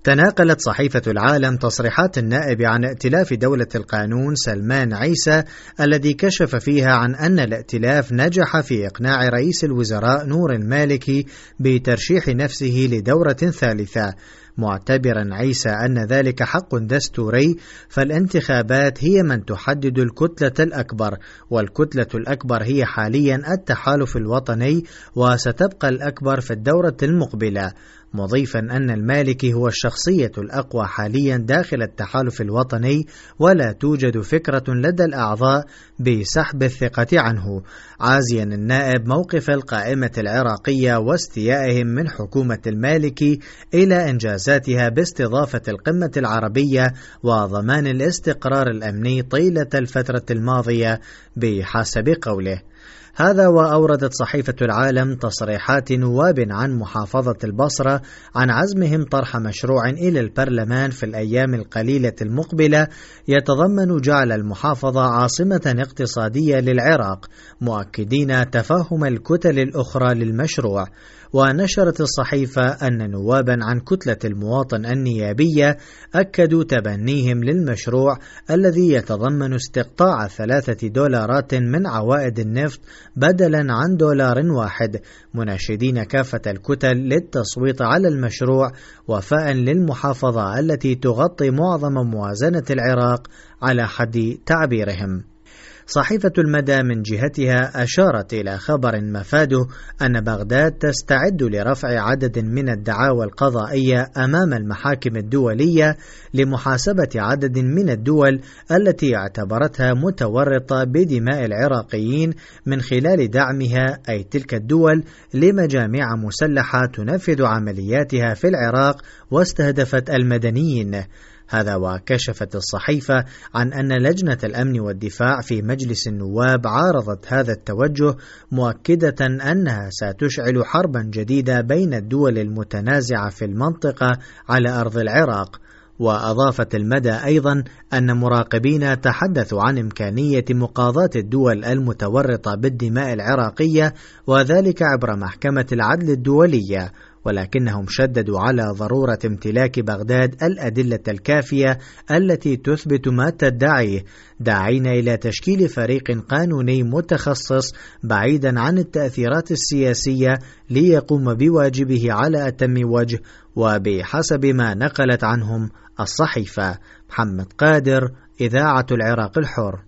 تناقلت صحيفة العالم تصريحات النائب عن ائتلاف دولة القانون سلمان عيسى الذي كشف فيها عن أن الائتلاف نجح في إقناع رئيس الوزراء نور المالكي بترشيح نفسه لدورة ثالثة، معتبرا عيسى أن ذلك حق دستوري، فالانتخابات هي من تحدد الكتلة الأكبر، والكتلة الأكبر هي حاليا التحالف الوطني، وستبقى الأكبر في الدورة المقبلة، مضيفا أن المالكي هو الشخصية الأقوى حاليا داخل التحالف الوطني، ولا توجد فكرة لدى الأعضاء بسحب الثقة عنه، عازيا النائب موقف القائمة العراقية واستيائهم من حكومة المالكي إلى إنجازاتها باستضافة القمة العربية وضمان الاستقرار الأمني طيلة الفترة الماضية بحسب قوله. هذا وأوردت صحيفة العالم تصريحات نواب عن محافظة البصرة عن عزمهم طرح مشروع إلى البرلمان في الأيام القليلة المقبلة يتضمن جعل المحافظة عاصمة اقتصادية للعراق، مؤكدين تفهم الكتل الأخرى للمشروع. ونشرت الصحيفة أن نوابا عن كتلة المواطن النيابية أكدوا تبنيهم للمشروع الذي يتضمن استقطاع $3 من عوائد النفط بدلا عن $1، مناشدين كافة الكتل للتصويت على المشروع وفاء للمحافظة التي تغطي معظم موازنة العراق على حد تعبيرهم. صحيفة المدى من جهتها أشارت إلى خبر مفاده أن بغداد تستعد لرفع عدد من الدعاوى القضائية أمام المحاكم الدولية لمحاسبة عدد من الدول التي اعتبرتها متورطة بدماء العراقيين من خلال دعمها، أي تلك الدول، لمجاميع مسلحة تنفذ عملياتها في العراق واستهدفت المدنيين. هذا وكشفت الصحيفة عن أن لجنة الأمن والدفاع في مجلس النواب عارضت هذا التوجه، مؤكدة أنها ستشعل حربا جديدة بين الدول المتنازعة في المنطقة على أرض العراق. وأضافت المدى أيضا أن مراقبين تحدثوا عن إمكانية مقاضاة الدول المتورطة بالدماء العراقية، وذلك عبر محكمة العدل الدولية، ولكنهم شددوا على ضرورة امتلاك بغداد الأدلة الكافية التي تثبت ما تدعيه، داعين إلى تشكيل فريق قانوني متخصص بعيدا عن التأثيرات السياسية ليقوم بواجبه على أتم وجه وبحسب ما نقلت عنهم الصحيفة. محمد قادر، إذاعة العراق الحر.